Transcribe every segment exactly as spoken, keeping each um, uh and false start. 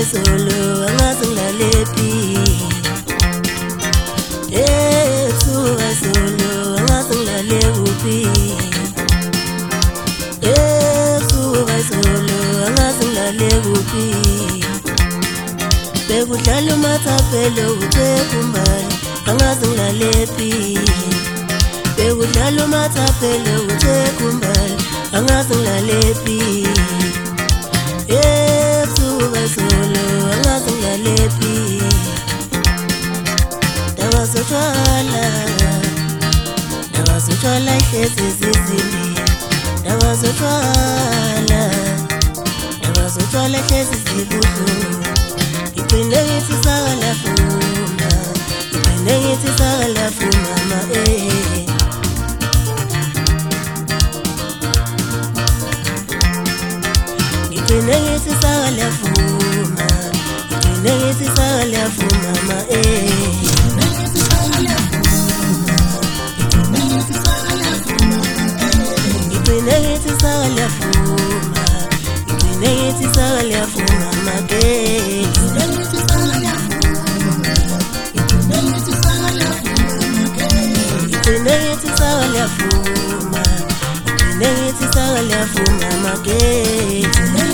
solo angazi ngilalephi ebusuku solo angazi ngilale kuphi ebusuku solo angazi ngilale kuphi bekudlala umathapelo uthe kumbali angazi ngilalephi bekudlala umathapelo uthe kumbali angazi ngilalephi ebusuku solo angazi ngilalephi Dawazotwala Dawazotwala ihlezi zizimbi Dawazotwala Dawazotwala ihlezi zibuhlungu Iphinde ngithi sakalafuma Iphinde ngithi sakalafuma ma eh Iphinde ngithi sakalafuma Iphinde ngithi sakalafuma ma eh Iphinde sakalafuma Iphinde ngithi sakalafuma mageni Iphinde ngithi sakalafuma Iphinde ngithi sakalafuma mageni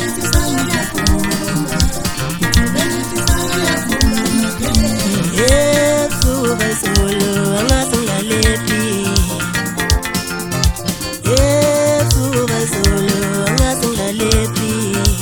Ebusuku solo angazi ngilalephi solo angazi ngilalephi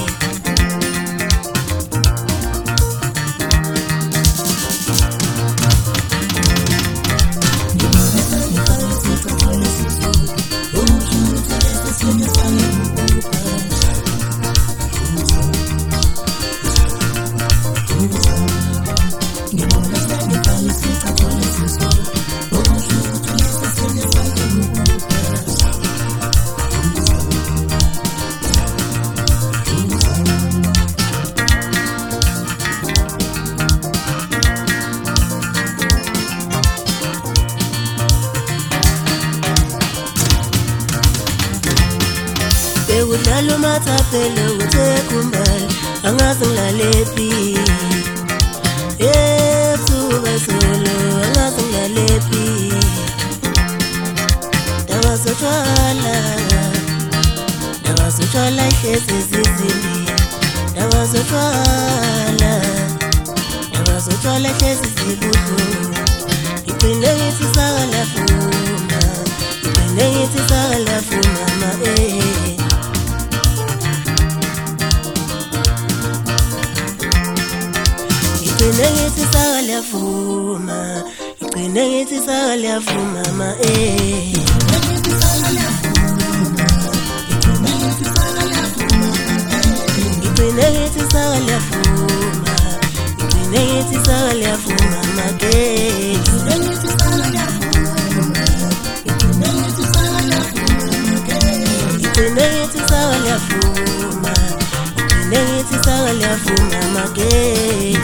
Bekudlala umathapelo uthe kumbali angazi ngilalephi ebusuku solo angazi ngilalephi Dawazotwala Dawazotwala ihlezi zizimbi Dawazotwala Dawazotwala ihlezi zibuhlungu Iphinde ngithi sakalafuma Iphinde ngithi sakalafuma ma eh Iphinde ngithi sakalafuma Iphinde ngithi sakalafuma ma eh Iphinde ngithi sakalafuma Iphinde ngithi sakalafuma mageni Iphinde ngithi sakalafuma Iphinde ngithi sakalafuma mageni